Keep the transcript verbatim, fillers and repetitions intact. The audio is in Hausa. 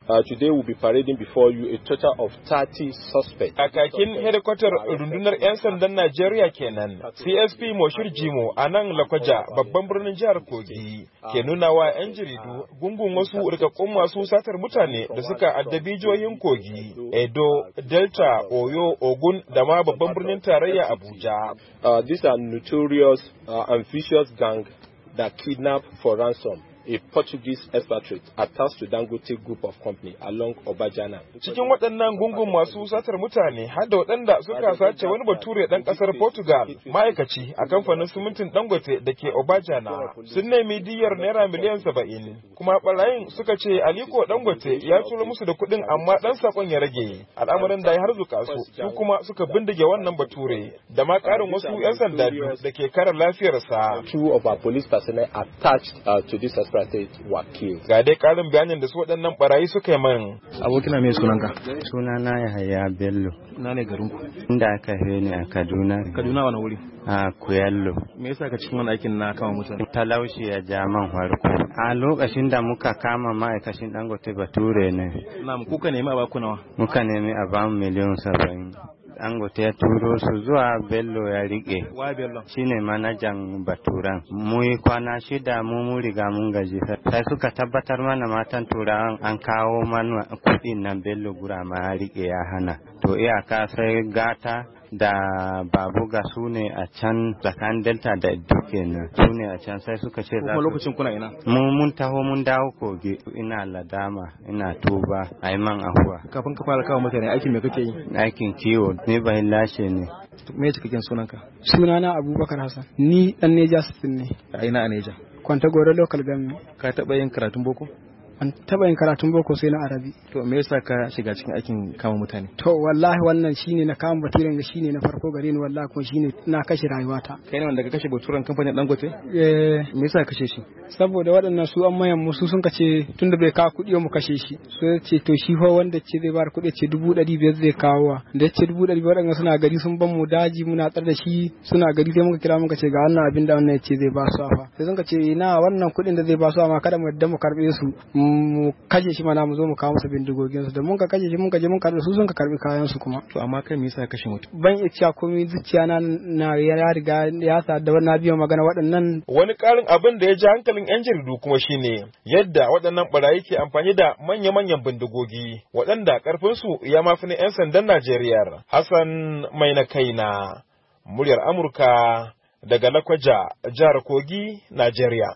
Uh, today we'll be parading before you a total of thirty suspects. Kakakin hedikwatar rundunar 'yan sandan Najeriya kenan, C S P Moshir Jimo a nan Lakwaja, babban birnin jihar Kogi, ke nuna wa 'yan jaridu gungun wasu rikakkun masu satar mutane da suka addabi jihohin Kogi, Edo, Delta, Oyo, Ogun da ma babban birnin tarayya Abuja. Uh, these are notorious uh, and vicious gang that kidnap for ransom a Portuguese expatriate attached to Dangote Group of Company along Obajana. Cikin waɗannan gungun masu satar mutane har da waɗanda suka sace wani bature ɗan ƙasar Portugal ma'aikaci a kamfanin simintin Dangote da ke Obajana sun nemi diyyar naira miliyan saba'in kuma ɓarayin suka ce Aliko Dangote ya tura musu da kuɗin amma ɗan saƙon ya rage al'amarin da ya harzuka su su kuma suka bindige wannan bature da ma ƙarin wasu 'yan sanda biyu da ke kare lafiyarsa. Two of our police personnel attached uh, to this Ga dai karin bayanin da su waɗannan barayi suka yi man. Abokina mai sunanka? Sunana Yahaya Bello. Na ne garin ku? Inda aka haife ni a Kaduna. Kaduna wani wuri? A Kuyallo. Me yasa ka cikin wani aikin na kama mutane? Talauci ya ja man farko. A lokacin da muka kama ma'aikacin Dangote Bature ne. Na mu kuka nemi a baku nawa? Muka nemi a bamu miliyan saba'in. Dangote ya turo su zuwa Bello ya rike. Wa Bello? Shine manajan Baturan. Mu yi kwana shida mu mu riga mun gaji. Sai suka tabbatar mana matan Turawan an kawo mana kuɗin nan Bello Gurama ya rike ya hana. To iyaka sai Gata da Babuga su ne a can tsakanin Delta da Duke nan. Su ne a can sai suka ce za su. lokacin kuna ina? Mu mun taho mun dawo Kogi. Ina ladama, ina tuba, ai man ahuwa. Kafin ka fara kawo mutane aikin me kake yi? Aikin kiwo. Ni bai lashe ne. Me cikakken sunanka? Sunana Abubakar Hassan. Ni dan Neja State ne. A ina a Neja? Kwantagoro local government. Ka taɓa yin karatun boko? An taba yin karatun boko sai na Arabi. To me yasa ka shiga cikin aikin kama mutane? To wallahi wannan shine na kama baturen ga shine na farko gare ni wallahi kuma shine na kashe rayuwata. Kai ne wanda ka kashe baturen kamfanin Dangote? Eh, me yasa kashe shi? Saboda waɗannan su an mayan musu sun kace tunda bai kawo kuɗi mu kashe shi. So yace to shi fa wanda ce zai bar kuɗi ce dubu ɗari biyar zai kawo wa. Da yace dubu ɗari biyar waɗanda suna gari sun ban mu daji muna tsar da shi suna gari sai muka kira muka ce ga wannan abin da wannan yace zai ba su afa. Sai sun kace ina wannan kuɗin da zai ba su amma kada mu yadda mu karbe su mu kashe shi mana mu zo mu kawo masa bindigogin su da mun ka kashe shi mun ka je mun karbe su sun ka karbi kayan su kuma. To amma kai me yasa kashe mutum? Ban iya cewa komai zuciya na na ya riga ya sa da wannan biyan magana waɗannan. Wani ƙarin abin da ya ji hankalin 'yan jaridu kuma shine yadda waɗannan barayi ke amfani da manya-manyan bindigogi waɗanda ƙarfinsu ya mafi na 'yan sandan Najeriya. Hassan Mai na kaina, muryar Amurka daga Lakwaja, jihar Kogi, Najeriya.